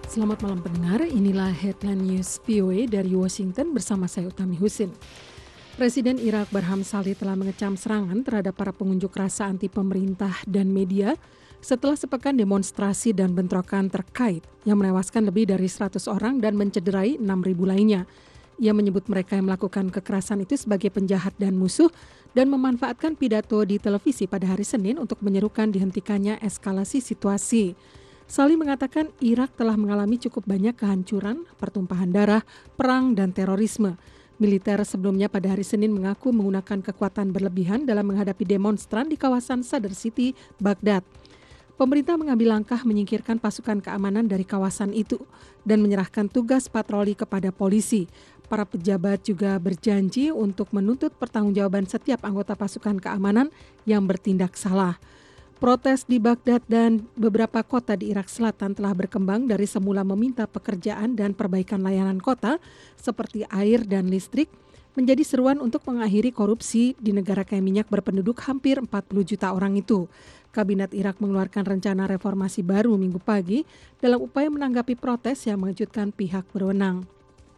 Selamat malam pendengar, inilah Headline News VOA dari Washington bersama saya Utami Husin. Presiden Irak Barham Salih telah mengecam serangan terhadap para pengunjuk rasa anti pemerintah dan media setelah sepekan demonstrasi dan bentrokan terkait yang menewaskan lebih dari 100 orang dan mencederai 6.000 lainnya. Ia menyebut mereka yang melakukan kekerasan itu sebagai penjahat dan musuh dan memanfaatkan pidato di televisi pada hari Senin untuk menyerukan dihentikannya eskalasi situasi. Salih mengatakan Irak telah mengalami cukup banyak kehancuran, pertumpahan darah, perang, dan terorisme. Militer sebelumnya pada hari Senin mengaku menggunakan kekuatan berlebihan dalam menghadapi demonstran di kawasan Sadr City, Baghdad. Pemerintah mengambil langkah menyingkirkan pasukan keamanan dari kawasan itu dan menyerahkan tugas patroli kepada polisi. Para pejabat juga berjanji untuk menuntut pertanggungjawaban setiap anggota pasukan keamanan yang bertindak salah. Protes di Baghdad dan beberapa kota di Irak Selatan telah berkembang dari semula meminta pekerjaan dan perbaikan layanan kota seperti air dan listrik menjadi seruan untuk mengakhiri korupsi di negara kaya minyak berpenduduk hampir 40 juta orang itu. Kabinet Irak mengeluarkan rencana reformasi baru Minggu pagi dalam upaya menanggapi protes yang mengejutkan pihak berwenang.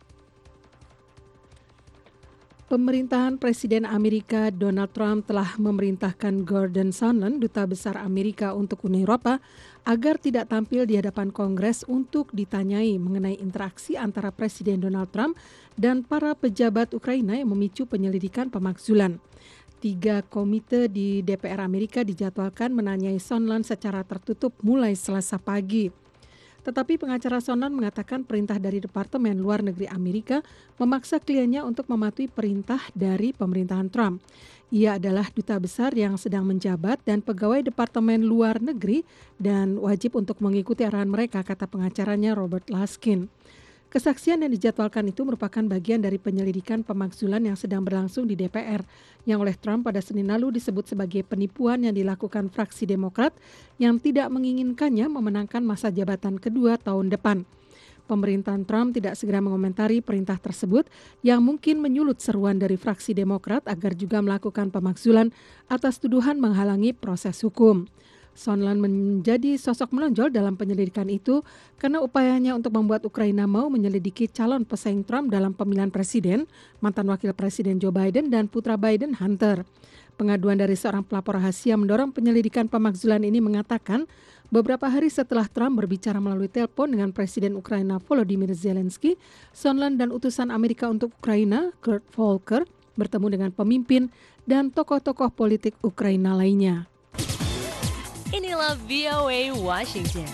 Pemerintahan Presiden Amerika Donald Trump telah memerintahkan Gordon Sondland, Duta Besar Amerika untuk Uni Eropa, agar tidak tampil di hadapan Kongres untuk ditanyai mengenai interaksi antara Presiden Donald Trump dan para pejabat Ukraina yang memicu penyelidikan pemakzulan. 3 komite di DPR Amerika dijadwalkan menanyai Sondland secara tertutup mulai Selasa pagi. Tetapi pengacara Sondland mengatakan perintah dari Departemen Luar Negeri Amerika memaksa kliennya untuk mematuhi perintah dari pemerintahan Trump. Ia adalah duta besar yang sedang menjabat dan pegawai Departemen Luar Negeri dan wajib untuk mengikuti arahan mereka, kata pengacaranya Robert Laskin. Kesaksian yang dijadwalkan itu merupakan bagian dari penyelidikan pemakzulan yang sedang berlangsung di DPR, yang oleh Trump pada Senin lalu disebut sebagai penipuan yang dilakukan fraksi Demokrat yang tidak menginginkannya memenangkan masa jabatan kedua tahun depan. Pemerintahan Trump tidak segera mengomentari perintah tersebut yang mungkin menyulut seruan dari fraksi Demokrat agar juga melakukan pemakzulan atas tuduhan menghalangi proses hukum. Sondland menjadi sosok menonjol dalam penyelidikan itu karena upayanya untuk membuat Ukraina mau menyelidiki calon pesaing Trump dalam pemilihan presiden, mantan wakil presiden Joe Biden dan putra Biden Hunter. Pengaduan dari seorang pelapor rahasia mendorong penyelidikan pemakzulan ini mengatakan beberapa hari setelah Trump berbicara melalui telepon dengan Presiden Ukraina Volodymyr Zelensky, Sondland dan utusan Amerika untuk Ukraina, Kurt Volker, bertemu dengan pemimpin dan tokoh-tokoh politik Ukraina lainnya. Inilah VOA Washington.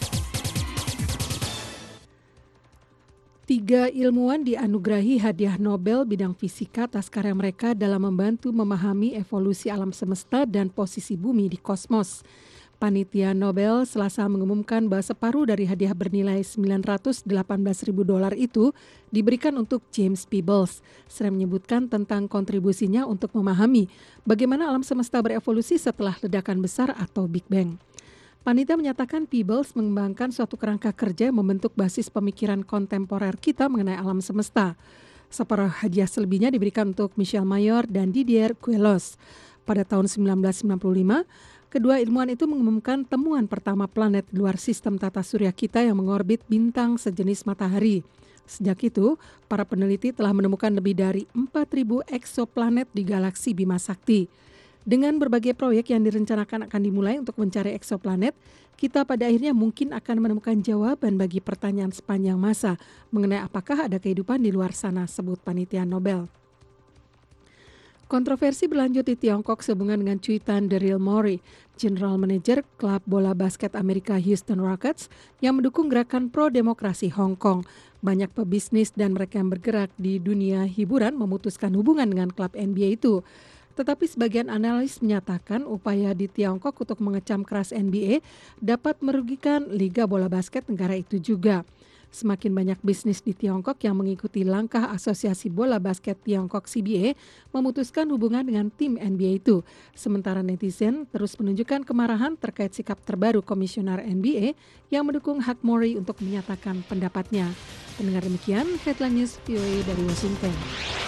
3 ilmuwan dianugerahi hadiah Nobel bidang fisika atas karya mereka dalam membantu memahami evolusi alam semesta dan posisi bumi di kosmos. Panitia Nobel Selasa mengumumkan bahwa separuh dari hadiah bernilai $918.000 itu diberikan untuk James Peebles. Sering menyebutkan tentang kontribusinya untuk memahami bagaimana alam semesta berevolusi setelah ledakan besar atau Big Bang. Panitia menyatakan Peebles mengembangkan suatu kerangka kerja yang membentuk basis pemikiran kontemporer kita mengenai alam semesta. Separuh hadiah selebihnya diberikan untuk Michel Mayor dan Didier Queloz. Pada tahun 1995, kedua ilmuwan itu mengumumkan temuan pertama planet di luar sistem tata surya kita yang mengorbit bintang sejenis matahari. Sejak itu, para peneliti telah menemukan lebih dari 4.000 eksoplanet di galaksi Bima Sakti. Dengan berbagai proyek yang direncanakan akan dimulai untuk mencari eksoplanet, kita pada akhirnya mungkin akan menemukan jawaban bagi pertanyaan sepanjang masa mengenai apakah ada kehidupan di luar sana, sebut panitia Nobel. Kontroversi berlanjut di Tiongkok sehubungan dengan cuitan Daryl Morey, General Manager klub bola basket Amerika Houston Rockets yang mendukung gerakan pro-demokrasi Hong Kong. Banyak pebisnis dan mereka yang bergerak di dunia hiburan memutuskan hubungan dengan klub NBA itu. Tetapi sebagian analis menyatakan upaya di Tiongkok untuk mengecam keras NBA dapat merugikan Liga Bola Basket negara itu juga. Semakin banyak bisnis di Tiongkok yang mengikuti langkah Asosiasi Bola Basket Tiongkok CBA memutuskan hubungan dengan tim NBA itu. Sementara netizen terus menunjukkan kemarahan terkait sikap terbaru Komisioner NBA yang mendukung hak Morey untuk menyatakan pendapatnya. Pendengar demikian, Headline News VOA dari Washington.